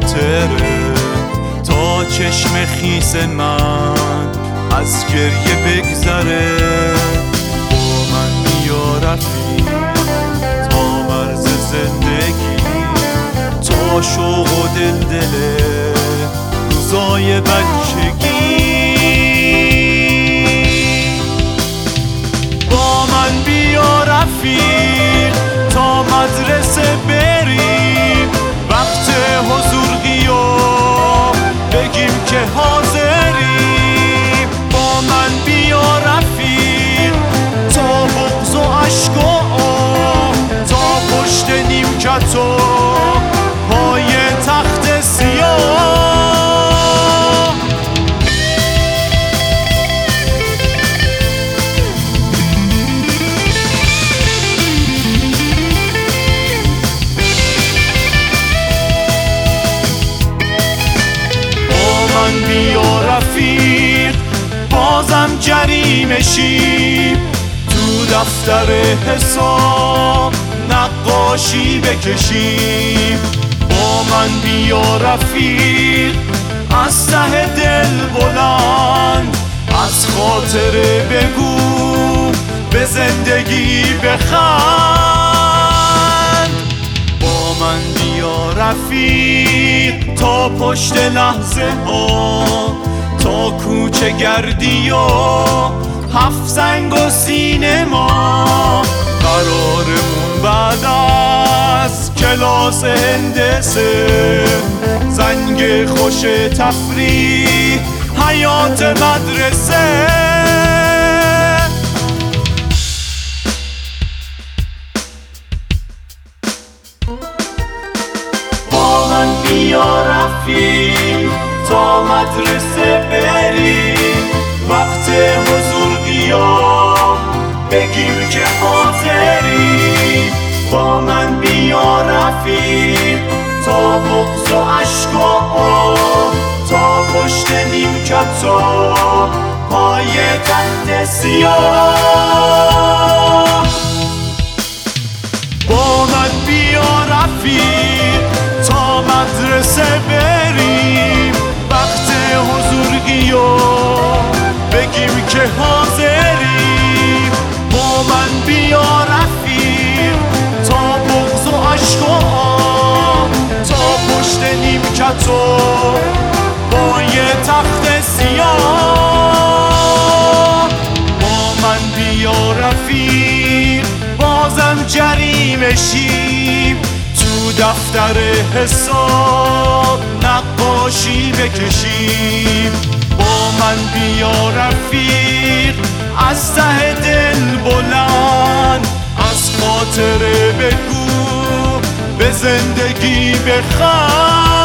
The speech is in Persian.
خاطره تا چشم خیس من از گریه بگذره. با من بیا رفیق تا مرز زندگی، تا شوق و دلدله روزای بچگی. با من بیا رفیق تا مدرسه بریم، وقت حضور غیاب بگیم که حاضریم. با من بیا رفیق تا بغض و عشق و آه، تا پشت نیمکت و پای تخت سیاه. بیا رفیق بازم جریمه شیم، تو دفتر حساب نقاشی بکشیم. با من بیا رفیق از ته دل بلند، از خاطره بگو به زندگی بخند. با من بیا رفیق تا پشت لحظه ها، تا کوچه گردی و هفت زنگ و سینما. قرارمون بعد از کلاس هندسه، زنگ خوش تفریح حیات مدرسه. با من بیا رفیق تا مدرسه بریم، وقت حضور غیاب بگیم که حاضریم. با من بیا رفیق تا بغض و عشق و آه، تا پشت نیمکت و پای تخت سیاه. با من بیا رفیق تا مدرسه بریم، وقت حضور غیاب بگیم که حاضریم. با من بیا رفیق تا بغض و عشق و آه، تا پشت نیمکت و پای تخت سیاه. با من بیا رفیق بازم جریمه شیم، تو دفتر حساب نقاشی بکشیم. با من بیا رفیق از ته دل بلند، از خاطره بگو به زندگی بخند.